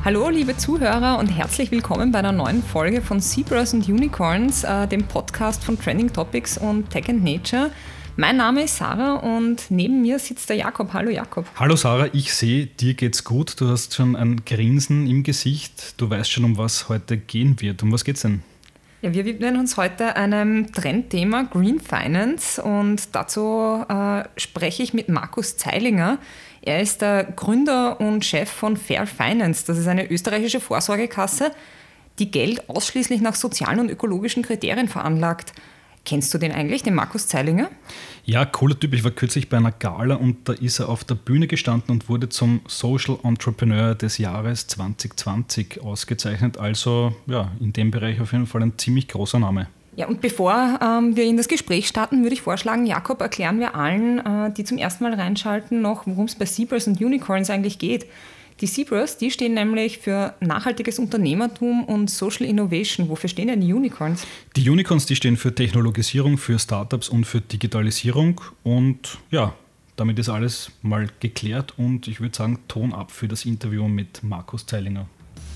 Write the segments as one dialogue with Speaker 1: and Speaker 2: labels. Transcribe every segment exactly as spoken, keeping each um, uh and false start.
Speaker 1: Hallo liebe Zuhörer und herzlich willkommen bei einer neuen Folge von Zebras and Unicorns, äh, dem Podcast von Trending Topics und Tech and Nature. Mein Name ist Sarah und neben mir sitzt der Jakob. Hallo Jakob.
Speaker 2: Hallo Sarah, ich sehe, dir geht's gut. Du hast schon ein Grinsen im Gesicht. Du weißt schon, um was heute gehen wird. Um was geht's denn?
Speaker 1: Ja, wir widmen uns heute einem Trendthema Green Finance und dazu äh, spreche ich mit Markus Zeilinger. Er ist der Gründer und Chef von Fair Finance. Das ist eine österreichische Vorsorgekasse, die Geld ausschließlich nach sozialen und ökologischen Kriterien veranlagt. Kennst du den eigentlich, den Markus Zeilinger?
Speaker 2: Ja, cooler Typ. Ich war kürzlich bei einer Gala und da ist er auf der Bühne gestanden und wurde zum Social Entrepreneur des Jahres zwanzig zwanzig ausgezeichnet. Also ja, in dem Bereich auf jeden Fall ein ziemlich großer Name.
Speaker 1: Ja, und bevor ähm, wir in das Gespräch starten, würde ich vorschlagen, Jakob, erklären wir allen, äh, die zum ersten Mal reinschalten, noch, worum es bei Zebras and Unicorns eigentlich geht. Die Zebras, die stehen nämlich für nachhaltiges Unternehmertum und Social Innovation. Wofür stehen denn die Unicorns?
Speaker 2: Die Unicorns, die stehen für Technologisierung, für Startups und für Digitalisierung. Und ja, damit ist alles mal geklärt und ich würde sagen, Ton ab für das Interview mit Markus Zeilinger.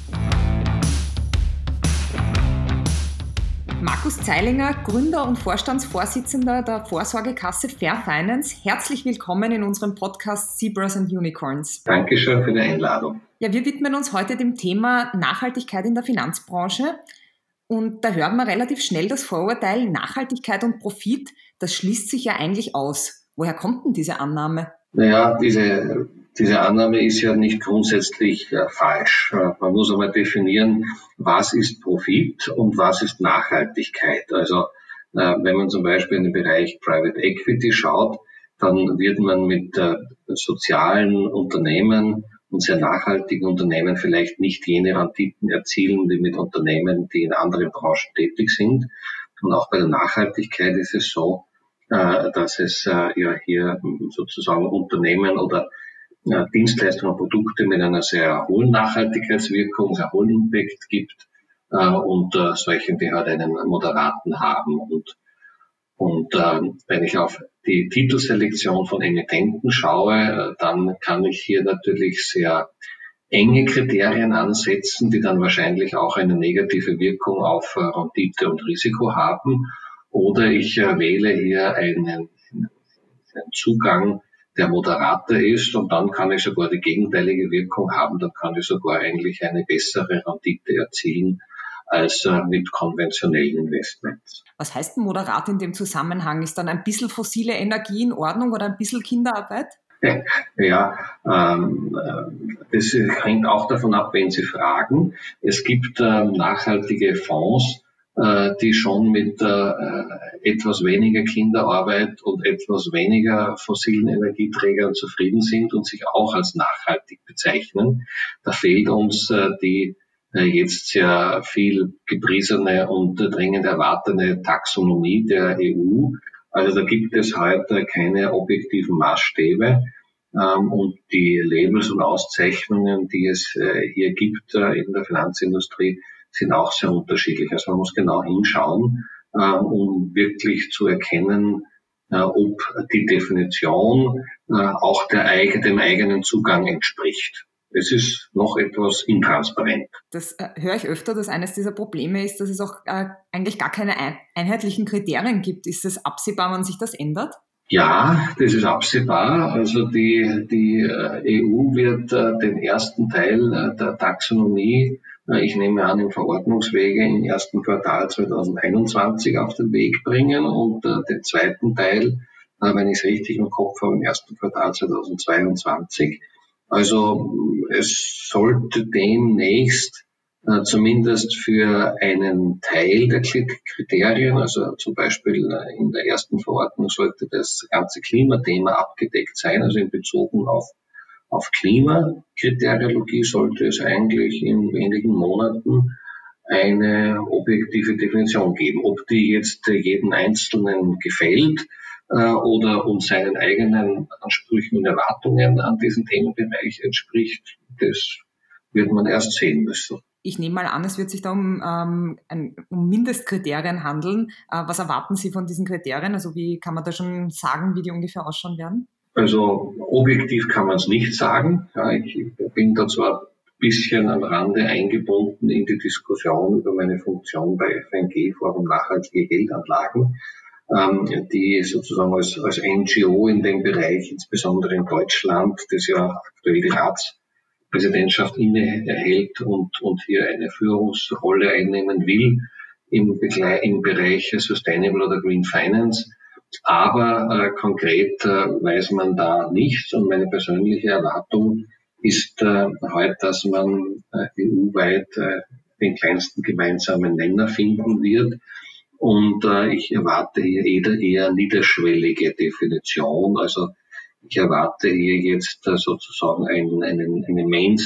Speaker 1: Markus Zeilinger, Gründer und Vorstandsvorsitzender der Vorsorgekasse Fair Finance. Herzlich willkommen in unserem Podcast Zebras and Unicorns.
Speaker 3: Dankeschön für die Einladung.
Speaker 1: Ja, wir widmen uns heute dem Thema Nachhaltigkeit in der Finanzbranche. Und da hört man relativ schnell das Vorurteil, Nachhaltigkeit und Profit, das schließt sich ja eigentlich aus. Woher kommt denn diese Annahme?
Speaker 3: Naja, diese, diese Annahme ist ja nicht grundsätzlich äh, falsch. Äh, man muss aber definieren, was ist Profit und was ist Nachhaltigkeit. Also äh, wenn man zum Beispiel in den Bereich Private Equity schaut, dann wird man mit äh, sozialen Unternehmen und sehr nachhaltigen Unternehmen vielleicht nicht jene Renditen erzielen, wie mit Unternehmen, die in anderen Branchen tätig sind. Und auch bei der Nachhaltigkeit ist es so, äh, dass es äh, ja hier sozusagen Unternehmen oder äh, Dienstleistungen und Produkte mit einer sehr hohen Nachhaltigkeitswirkung, sehr hohen Impact gibt äh, und äh, solche, die halt einen moderaten haben. Und, und äh, wenn ich auf die Titelselektion von Emittenten schaue, äh, dann kann ich hier natürlich sehr enge Kriterien ansetzen, die dann wahrscheinlich auch eine negative Wirkung auf äh, Rendite und Risiko haben. Oder ich äh, wähle hier einen, einen Zugang, der moderater ist und dann kann ich sogar die gegenteilige Wirkung haben. Dann kann ich sogar eigentlich eine bessere Rendite erzielen als äh, mit konventionellen Investments.
Speaker 1: Was heißt denn moderat in dem Zusammenhang? Ist dann ein bisschen fossile Energie in Ordnung oder ein bisschen Kinderarbeit?
Speaker 3: Ja, ähm, das hängt auch davon ab, wen Sie fragen. Es gibt äh, nachhaltige Fonds, äh, die schon mit äh, etwas weniger Kinderarbeit und etwas weniger fossilen Energieträgern zufrieden sind und sich auch als nachhaltig bezeichnen. Da fehlt uns äh, die äh, jetzt sehr viel gepriesene und äh, dringend erwartete Taxonomie der E U. Also da gibt es heute keine objektiven Maßstäbe ähm, und die Labels und Auszeichnungen, die es äh, hier gibt äh, in der Finanzindustrie, sind auch sehr unterschiedlich. Also man muss genau hinschauen, äh, um wirklich zu erkennen, äh, ob die Definition äh, auch der, dem eigenen Zugang entspricht. Es ist noch etwas intransparent.
Speaker 1: Das äh, höre ich öfter, dass eines dieser Probleme ist, dass es auch äh, eigentlich gar keine ein- einheitlichen Kriterien gibt. Ist es absehbar, wann sich das ändert?
Speaker 3: Ja, das ist absehbar. Also die, die äh, E U wird äh, den ersten Teil äh, der Taxonomie, äh, ich nehme an, im Verordnungswege im ersten Quartal zwanzig einundzwanzig auf den Weg bringen und äh, den zweiten Teil, äh, wenn ich es richtig im Kopf habe, im ersten Quartal zwanzig zweiundzwanzig. Also es sollte demnächst äh, zumindest für einen Teil der Kriterien, also zum Beispiel äh, in der ersten Verordnung sollte das ganze Klimathema abgedeckt sein, also in Bezug auf, auf Klimakriteriologie sollte es eigentlich in wenigen Monaten eine objektive Definition geben. Ob die jetzt jeden Einzelnen gefällt, oder uns seinen eigenen Ansprüchen und Erwartungen an diesen Themenbereich entspricht, das wird man erst sehen müssen.
Speaker 1: Ich nehme mal an, es wird sich da um, ähm, ein, um Mindestkriterien handeln. Äh, was erwarten Sie von diesen Kriterien? Also wie kann man da schon sagen, wie die ungefähr ausschauen werden?
Speaker 3: Also objektiv kann man es nicht sagen. Ja, ich bin da zwar bisschen am Rande eingebunden in die Diskussion über meine Funktion bei F N G, Forum Nachhaltige Geldanlagen, ähm, die sozusagen als, als N G O in dem Bereich, insbesondere in Deutschland, das ja aktuell die Ratspräsidentschaft innehält und, und hier eine Führungsrolle einnehmen will im, Begle- im Bereich Sustainable oder Green Finance. Aber äh, konkret äh, weiß man da nichts, und meine persönliche Erwartung ist äh, heute, dass man äh, E U-weit äh, den kleinsten gemeinsamen Nenner finden wird. Und äh, ich erwarte hier eher, eher niederschwellige Definition. Also ich erwarte hier jetzt äh, sozusagen ein, einen, eine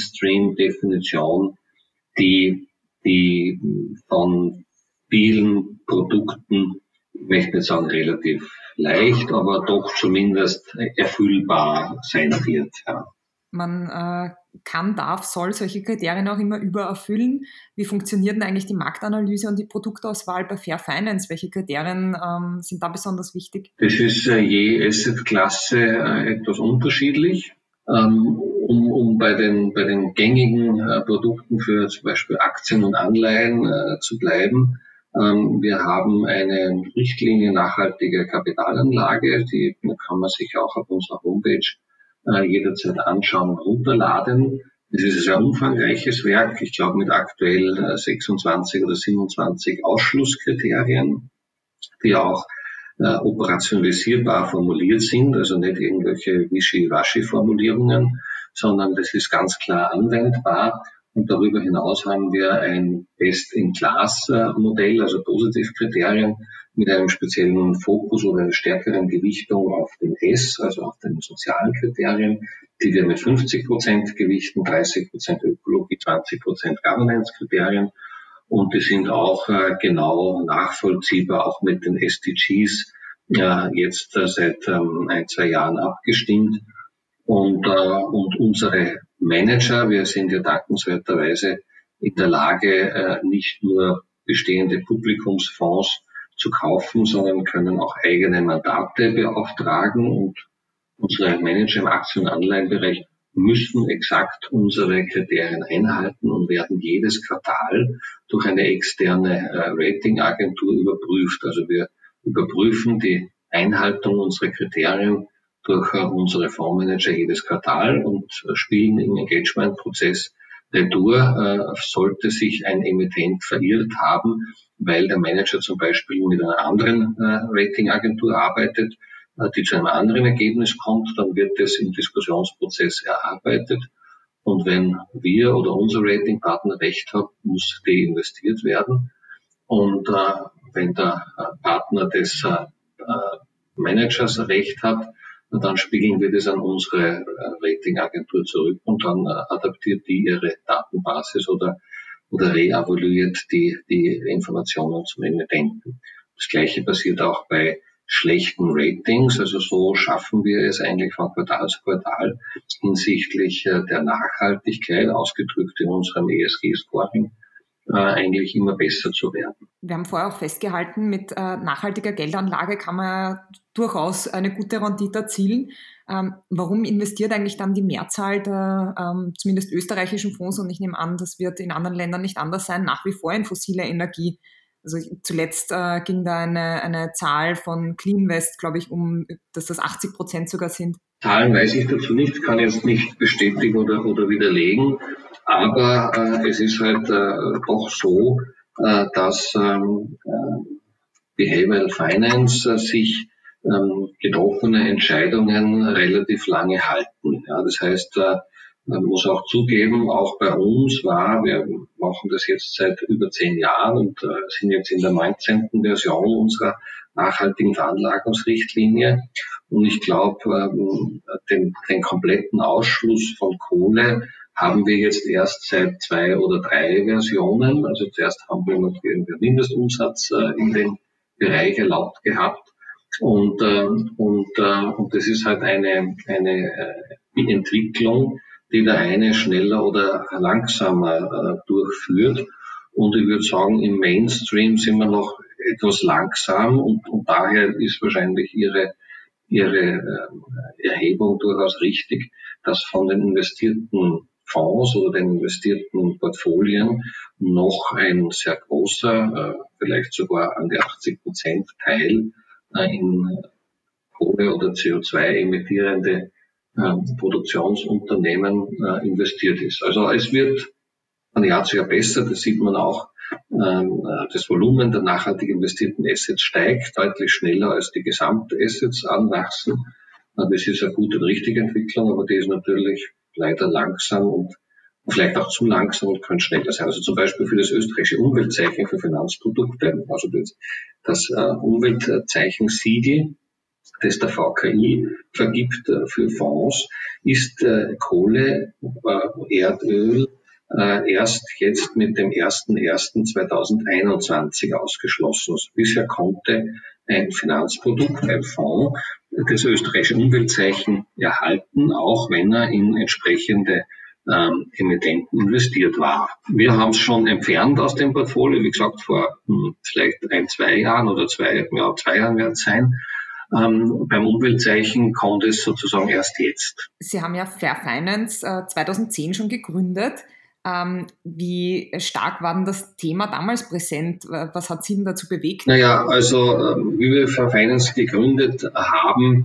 Speaker 3: Mainstream-Definition, die, die von vielen Produkten, ich möchte nicht sagen relativ leicht, aber doch zumindest erfüllbar sein wird. Ja.
Speaker 1: Man äh, kann, darf, soll solche Kriterien auch immer übererfüllen. Wie funktioniert denn eigentlich die Marktanalyse und die Produktauswahl bei Fair Finance? Welche Kriterien ähm, sind da besonders wichtig?
Speaker 3: Das ist äh, je Assetklasse äh, etwas unterschiedlich. Ähm, um, um bei den, bei den gängigen äh, Produkten für zum Beispiel Aktien und Anleihen äh, zu bleiben. Ähm, wir haben eine Richtlinie nachhaltiger Kapitalanlage, die kann man sich auch auf unserer Homepage äh, jederzeit anschauen und runterladen. Es ist ein sehr umfangreiches Werk, ich glaube mit aktuell äh, sechsundzwanzig oder siebenundzwanzig Ausschlusskriterien, die auch äh, operationalisierbar formuliert sind, also nicht irgendwelche Wischi-Waschi-Formulierungen, sondern das ist ganz klar anwendbar. Und darüber hinaus haben wir ein Best-in-Class-Modell, also Positivkriterien, mit einem speziellen Fokus oder einer stärkeren Gewichtung auf den S, also auf den sozialen Kriterien, die wir mit fünfzig Prozent gewichten, dreißig Prozent Ökologie, zwanzig Prozent Governance-Kriterien. Und die sind auch äh, genau nachvollziehbar, auch mit den S D Gs, äh, jetzt äh, seit ähm, ein, zwei Jahren abgestimmt. Und, äh, und unsere Manager, wir sind ja dankenswerterweise in der Lage, äh, nicht nur bestehende Publikumsfonds zu kaufen, sondern können auch eigene Mandate beauftragen. Und unsere Manager im Aktien- und Anleihenbereich müssen exakt unsere Kriterien einhalten und werden jedes Quartal durch eine externe äh, Ratingagentur überprüft. Also wir überprüfen die Einhaltung unserer Kriterien durch äh, unsere Fondsmanager jedes Quartal und äh, spielen im Engagement-Prozess retour, äh, sollte sich ein Emittent verirrt haben, weil der Manager zum Beispiel mit einer anderen äh, Ratingagentur arbeitet, die zu einem anderen Ergebnis kommt, dann wird es im Diskussionsprozess erarbeitet. Und wenn wir oder unser Ratingpartner recht hat, muss deinvestiert werden. Und äh, wenn der äh, Partner des äh, Managers recht hat, dann spiegeln wir das an unsere äh, Ratingagentur zurück und dann äh, adaptiert die ihre Datenbasis oder, oder reevaluiert die, die Informationen zum Emittenten. Das Gleiche passiert auch bei schlechten Ratings, also so schaffen wir es eigentlich von Quartal zu Quartal hinsichtlich äh, der Nachhaltigkeit, ausgedrückt in unserem E S G-Scoring, äh, eigentlich immer besser zu werden.
Speaker 1: Wir haben vorher auch festgehalten, mit äh, nachhaltiger Geldanlage kann man durchaus eine gute Rendite erzielen. Ähm, warum investiert eigentlich dann die Mehrzahl der ähm, zumindest österreichischen Fonds, und ich nehme an, das wird in anderen Ländern nicht anders sein, nach wie vor in fossile Energie? Also zuletzt äh, ging da eine, eine Zahl von Cleanvest, glaube ich, um, dass das achtzig Prozent sogar sind.
Speaker 3: Zahlen weiß ich dazu nicht, kann jetzt nicht bestätigen oder, oder widerlegen, aber äh, es ist halt äh, doch so, äh, dass ähm, äh, Behavioral Finance äh, sich ähm, getroffene Entscheidungen relativ lange halten. Ja, das heißt, äh, man muss auch zugeben, auch bei uns war, wir machen das jetzt seit über zehn Jahren und äh, sind jetzt in der neunzehnten Version unserer nachhaltigen Veranlagungsrichtlinie. Und ich glaube, ähm, den, den kompletten Ausschluss von Kohle haben wir jetzt erst seit zwei oder drei Versionen. Also zuerst haben wir noch den Mindestumsatz äh, in den Bereich erlaubt gehabt. Und, äh, und, äh, und das ist halt eine, eine äh, Entwicklung, die der eine schneller oder langsamer äh, durchführt. Und ich würde sagen, im Mainstream sind wir noch etwas langsam und, und daher ist wahrscheinlich Ihre, Ihre äh, Erhebung durchaus richtig, dass von den investierten Fonds oder den investierten Portfolien noch ein sehr großer, vielleicht sogar an die achtzig Prozent Teil in Kohle- oder C O zwei emittierende Produktionsunternehmen investiert ist. Also es wird von Jahr zu Jahr besser, das sieht man auch. Das Volumen der nachhaltig investierten Assets steigt deutlich schneller, als die Gesamtassets anwachsen. Das ist eine gute und richtige Entwicklung, aber die ist natürlich leider langsam und vielleicht auch zu langsam und kann schneller sein. Also zum Beispiel für das österreichische Umweltzeichen für Finanzprodukte, also das, das Umweltzeichensiegel, das der V K I vergibt für Fonds, ist Kohle, Erdöl, Äh, erst jetzt mit dem ersten ersten zweitausendeinundzwanzig ausgeschlossen. Also bisher konnte ein Finanzprodukt, ein Fonds, das österreichische Umweltzeichen erhalten, auch wenn er in entsprechende ähm, Emittenten investiert war. Wir haben es schon entfernt aus dem Portfolio, wie gesagt, vor hm, vielleicht ein, zwei Jahren oder zwei, ja, zwei Jahren wird es sein. Ähm, beim Umweltzeichen kommt es sozusagen erst jetzt.
Speaker 1: Sie haben ja Fair Finance äh, zweitausendzehn schon gegründet. Ähm, wie stark war denn das Thema damals präsent? Was hat Sie denn dazu bewegt?
Speaker 3: Naja, also wie wir Fair Finance gegründet haben,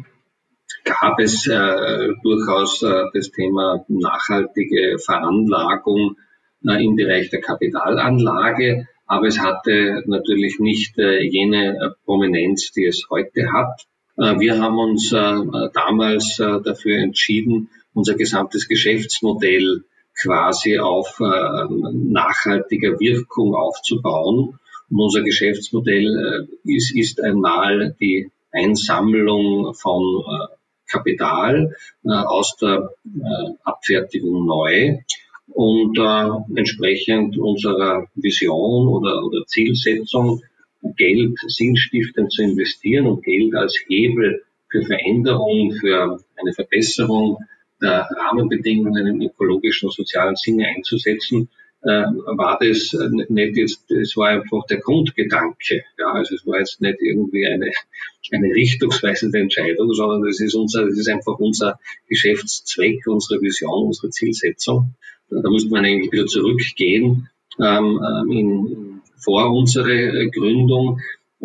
Speaker 3: gab es äh, durchaus äh, das Thema nachhaltige Veranlagung äh, im Bereich der Kapitalanlage, aber es hatte natürlich nicht äh, jene Prominenz, die es heute hat. Äh, wir haben uns äh, damals äh, dafür entschieden, unser gesamtes Geschäftsmodell quasi auf äh, nachhaltiger Wirkung aufzubauen. Und unser Geschäftsmodell äh, ist, ist einmal die Einsammlung von äh, Kapital äh, aus der äh, Abfertigung neu und äh, entsprechend unserer Vision oder, oder Zielsetzung, Geld sinnstiftend zu investieren und Geld als Hebel für Veränderung, für eine Verbesserung der Rahmenbedingungen im ökologischen und sozialen Sinne einzusetzen, äh, war das nicht jetzt, es war einfach der Grundgedanke. Ja, also es war jetzt nicht irgendwie eine, eine richtungsweisende Entscheidung, sondern das ist unser, das ist einfach unser Geschäftszweck, unsere Vision, unsere Zielsetzung. Da müsste man eigentlich wieder zurückgehen, ähm, in, vor unsere Gründung.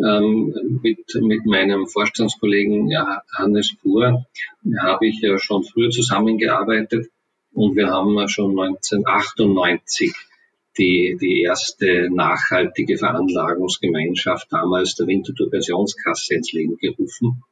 Speaker 3: Ähm, mit, mit meinem Vorstandskollegen ja, Hannes Fuhr habe ich ja schon früher zusammengearbeitet und wir haben schon neunzehnhundertachtundneunzig die, die erste nachhaltige Veranlagungsgemeinschaft, damals der Winterthur Pensionskasse, ins Leben gerufen.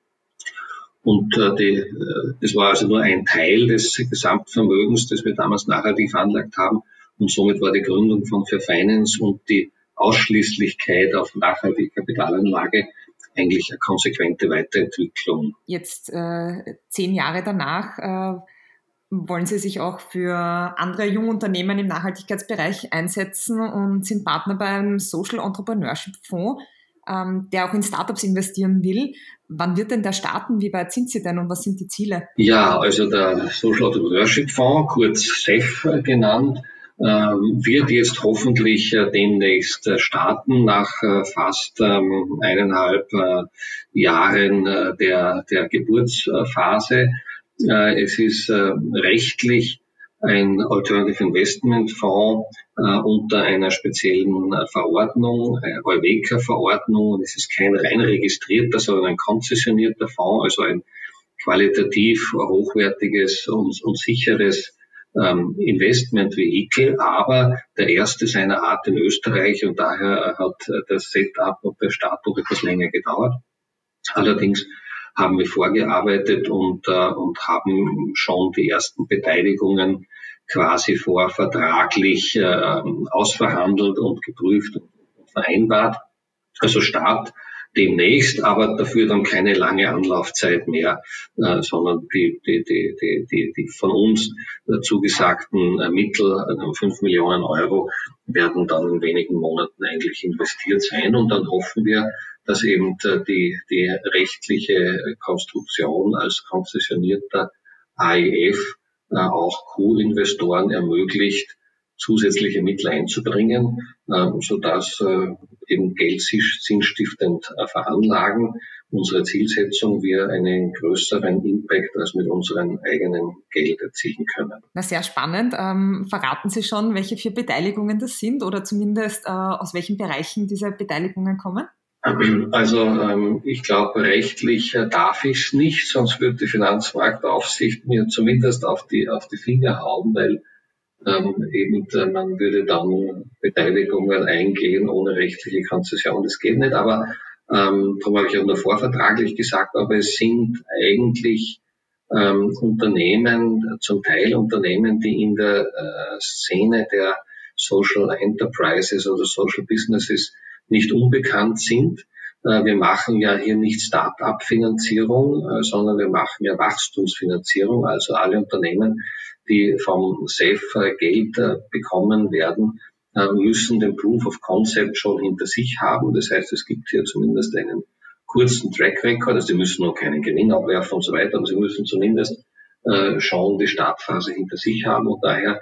Speaker 3: Und äh, die, das war also nur ein Teil des Gesamtvermögens, das wir damals nachhaltig veranlagt haben. Und somit war die Gründung von Fair Finance und die Ausschließlichkeit auf nachhaltige Kapitalanlage eigentlich eine konsequente Weiterentwicklung.
Speaker 1: Jetzt äh, zehn Jahre danach äh, wollen Sie sich auch für andere Jungunternehmen im Nachhaltigkeitsbereich einsetzen und sind Partner beim Social Entrepreneurship Fonds, ähm, der auch in Startups investieren will. Wann wird denn der starten? Wie weit sind Sie denn und was sind die Ziele?
Speaker 3: Ja, also der Social Entrepreneurship Fonds, kurz S E F genannt, wird jetzt hoffentlich demnächst starten nach fast eineinhalb Jahren der, der Geburtsphase. Es ist rechtlich ein Alternative Investment Fonds unter einer speziellen Verordnung, Eureca-Verordnung. Es ist kein rein registrierter, sondern ein konzessionierter Fonds, also ein qualitativ hochwertiges und, und sicheres ähm, Investmentvehikel, aber der erste seiner Art in Österreich und daher hat das Setup und der Start noch etwas länger gedauert. Allerdings haben wir vorgearbeitet und, äh, und haben schon die ersten Beteiligungen quasi vorvertraglich äh, ausverhandelt und geprüft und vereinbart. Also Start demnächst, aber dafür dann keine lange Anlaufzeit mehr, äh, sondern die, die, die, die, die, die von uns äh, zugesagten äh, Mittel, äh, fünf Millionen Euro, werden dann in wenigen Monaten eigentlich investiert sein und dann hoffen wir, dass eben äh, die, die rechtliche Konstruktion als konzessionierter A I F äh, auch Co-Investoren ermöglicht, zusätzliche Mittel einzubringen, sodass eben Geld sinnstiftend veranlagen. Unsere Zielsetzung, wir einen größeren Impact als mit unserem eigenen Geld erzielen können.
Speaker 1: Na, sehr spannend. Ähm, verraten Sie schon, welche vier Beteiligungen das sind oder zumindest äh, aus welchen Bereichen diese Beteiligungen kommen?
Speaker 3: Also ähm, ich glaube, rechtlich äh, darf ich es nicht, sonst würde die Finanzmarktaufsicht mir zumindest auf die auf die Finger hauen, weil ähm, eben äh, man würde dann Beteiligungen eingehen ohne rechtliche Konzession. Das geht nicht, aber ähm, darum habe ich auch nur vorvertraglich gesagt, aber es sind eigentlich ähm, Unternehmen, zum Teil Unternehmen, die in der äh, Szene der Social Enterprises oder Social Businesses nicht unbekannt sind. Äh, wir machen ja hier nicht Start-up-Finanzierung, äh, sondern wir machen ja Wachstumsfinanzierung, also alle Unternehmen, die vom S E F äh, Geld äh, bekommen werden, äh, müssen den Proof of Concept schon hinter sich haben. Das heißt, es gibt hier zumindest einen kurzen Track Record, also sie müssen noch keinen Gewinn abwerfen und so weiter, aber sie müssen zumindest äh, schon die Startphase hinter sich haben und daher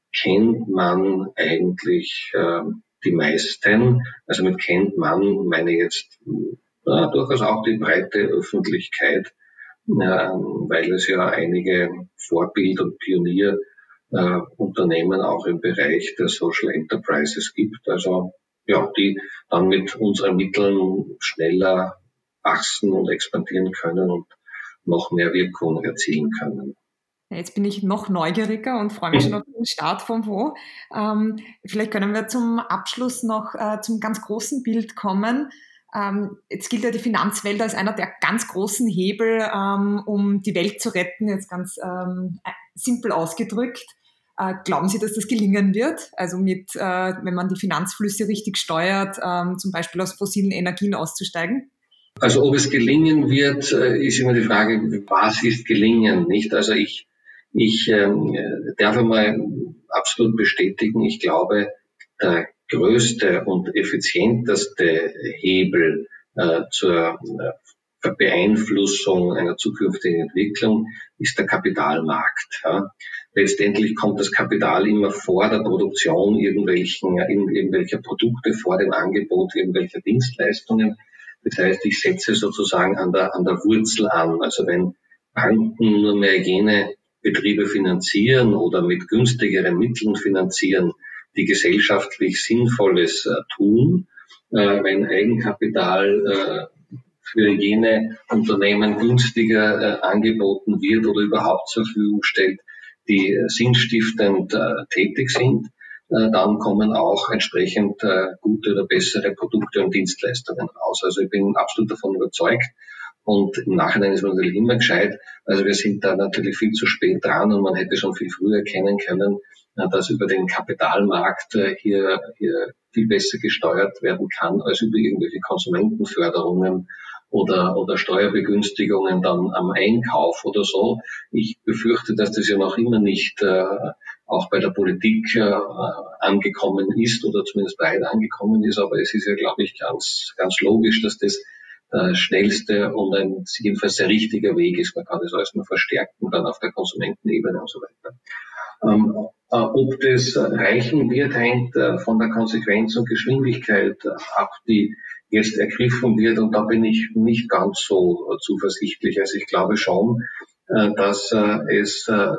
Speaker 3: kennt man eigentlich äh, die meisten, also mit kennt man meine jetzt äh, durchaus auch die breite Öffentlichkeit, äh, weil es ja einige Vorbild- und Pionierunternehmen äh, auch im Bereich der Social Enterprises gibt, also ja, die dann mit unseren Mitteln schneller wachsen und expandieren können und noch mehr Wirkung erzielen können.
Speaker 1: Jetzt bin ich noch neugieriger und freue mich schon auf den Start vom Fonds. Ähm, vielleicht können wir zum Abschluss noch äh, zum ganz großen Bild kommen. Ähm, jetzt gilt ja die Finanzwelt als einer der ganz großen Hebel, ähm, um die Welt zu retten, jetzt ganz ähm, simpel ausgedrückt. Äh, glauben Sie, dass das gelingen wird? Also mit, äh, wenn man die Finanzflüsse richtig steuert, ähm, zum Beispiel aus fossilen Energien auszusteigen?
Speaker 3: Also ob es gelingen wird, ist immer die Frage, was ist gelingen, nicht? Also ich Ich ähm, darf einmal absolut bestätigen, ich glaube, der größte und effizienteste Hebel äh, zur äh, Beeinflussung einer zukünftigen Entwicklung ist der Kapitalmarkt. Ja. Letztendlich kommt das Kapital immer vor der Produktion irgendwelchen, irgendwelcher Produkte, vor dem Angebot irgendwelcher Dienstleistungen. Das heißt, ich setze sozusagen an der, an der Wurzel an. Also wenn Banken nur mehr jene Betriebe finanzieren oder mit günstigeren Mitteln finanzieren, die gesellschaftlich Sinnvolles äh, tun, äh, wenn Eigenkapital äh, für jene Unternehmen günstiger äh, angeboten wird oder überhaupt zur Verfügung stellt, die äh, sinnstiftend äh, tätig sind, äh, dann kommen auch entsprechend äh, gute oder bessere Produkte und Dienstleistungen raus. Also ich bin absolut davon überzeugt. Und im Nachhinein ist man natürlich immer gescheit. Also wir sind da natürlich viel zu spät dran und man hätte schon viel früher erkennen können, dass über den Kapitalmarkt hier, hier viel besser gesteuert werden kann als über irgendwelche Konsumentenförderungen oder, oder Steuerbegünstigungen dann am Einkauf oder so. Ich befürchte, dass das ja noch immer nicht äh, auch bei der Politik äh, angekommen ist oder zumindest breit angekommen ist. Aber es ist ja, glaube ich, ganz, ganz logisch, dass das der schnellste und ein jedenfalls sehr richtiger Weg ist. Man kann das alles nur verstärken, dann auf der Konsumentenebene und so weiter. Ähm, äh, ob das reichen wird, hängt äh, von der Konsequenz und Geschwindigkeit ab, die jetzt ergriffen wird. Und da bin ich nicht ganz so äh, zuversichtlich. Also ich glaube schon, äh, dass äh, es äh,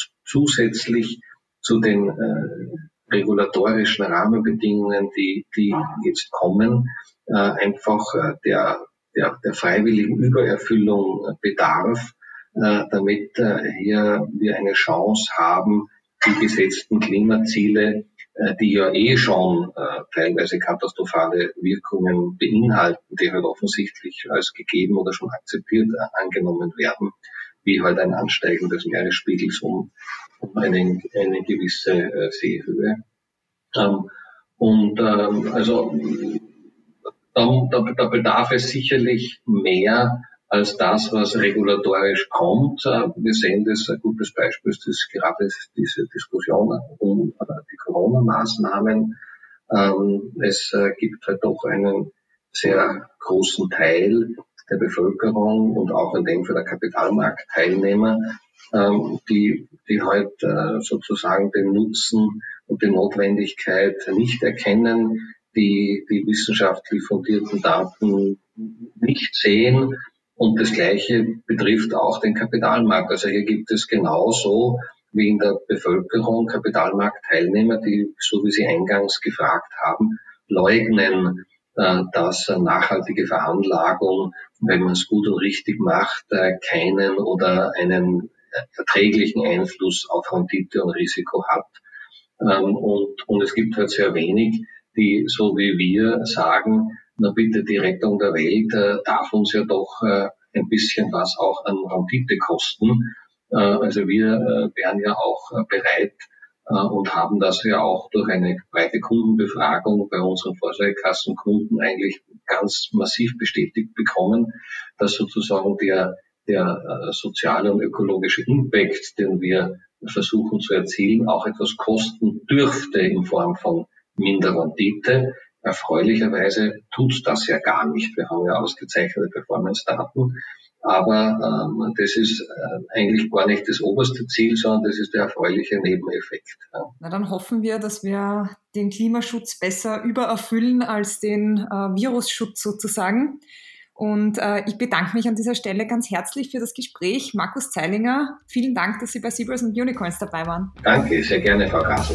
Speaker 3: zusätzlich zu den äh, regulatorischen Rahmenbedingungen, die, die jetzt kommen, äh, einfach äh, der Der, der freiwilligen Übererfüllung bedarf, äh, damit äh, hier wir eine Chance haben, die gesetzten Klimaziele, äh, die ja eh schon äh, teilweise katastrophale Wirkungen beinhalten, die halt offensichtlich als gegeben oder schon akzeptiert äh, angenommen werden, wie halt ein Ansteigen des Meeresspiegels um, um eine, eine gewisse äh, Seehöhe. Ähm, und ähm, also Da, da, da bedarf es sicherlich mehr als das, was regulatorisch kommt. Wir sehen das, ein gutes Beispiel ist das, gerade diese Diskussion um die Corona-Maßnahmen. Es gibt halt doch einen sehr großen Teil der Bevölkerung und auch in dem Fall der Kapitalmarktteilnehmer, die, die halt sozusagen den Nutzen und die Notwendigkeit nicht erkennen, die die wissenschaftlich fundierten Daten nicht sehen. Und das Gleiche betrifft auch den Kapitalmarkt. Also hier gibt es genauso wie in der Bevölkerung Kapitalmarktteilnehmer, die, so wie Sie eingangs gefragt haben, leugnen, dass nachhaltige Veranlagung, wenn man es gut und richtig macht, keinen oder einen erträglichen Einfluss auf Rendite und Risiko hat. Und, und es gibt halt sehr wenig, die, so wie wir, sagen, na bitte, die Rettung der Welt äh, darf uns ja doch äh, ein bisschen was auch an Rendite kosten. Äh, also wir äh, wären ja auch äh, bereit äh, und haben das ja auch durch eine breite Kundenbefragung bei unseren Vorsorgekassenkunden eigentlich ganz massiv bestätigt bekommen, dass sozusagen der, der äh, soziale und ökologische Impact, den wir versuchen zu erzielen, auch etwas kosten dürfte in Form von minder Rendite. Erfreulicherweise tut das ja gar nicht. Wir haben ja ausgezeichnete Performance-Daten, aber ähm, das ist äh, eigentlich gar nicht das oberste Ziel, sondern das ist der erfreuliche Nebeneffekt. Ja.
Speaker 1: Na, dann hoffen wir, dass wir den Klimaschutz besser übererfüllen als den äh, Virusschutz sozusagen. Und äh, ich bedanke mich an dieser Stelle ganz herzlich für das Gespräch. Markus Zeilinger, vielen Dank, dass Sie bei Zebras und Unicorns dabei waren.
Speaker 3: Danke, sehr gerne, Frau Grassl.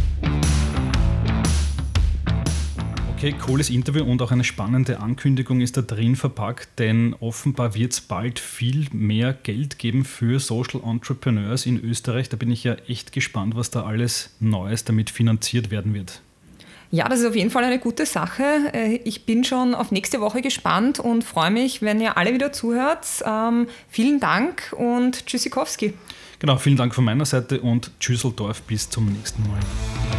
Speaker 2: Okay, cooles Interview und auch eine spannende Ankündigung ist da drin verpackt, denn offenbar wird es bald viel mehr Geld geben für Social Entrepreneurs in Österreich. Da bin ich ja echt gespannt, was da alles Neues damit finanziert werden wird.
Speaker 1: Ja, das ist auf jeden Fall eine gute Sache. Ich bin schon auf nächste Woche gespannt und freue mich, wenn ihr alle wieder zuhört. Ähm, vielen Dank und Tschüssikowski.
Speaker 2: Genau, vielen Dank von meiner Seite und Tschüsseldorf, bis zum nächsten Mal.